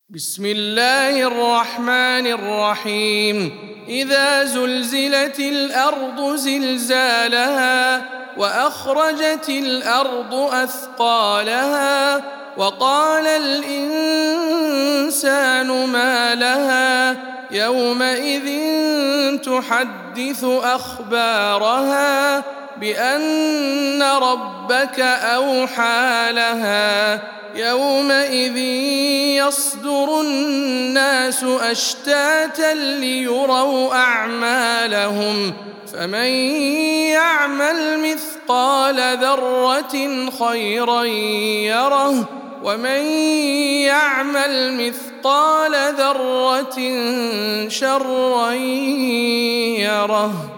بسم الله الرحمن الرحيم إذا زلزلت الأرض زلزالها وأخرجت الأرض أثقالها وقال الإنسان ما لها يومئذ تحدث أخبارها بأن ربك أوحى لها يومئذ يصدر الناس أشتاتا ليروا أعمالهم فمن يعمل مثقال ذرة خيرا يره ومن يعمل مثقال ذرة شرا يره.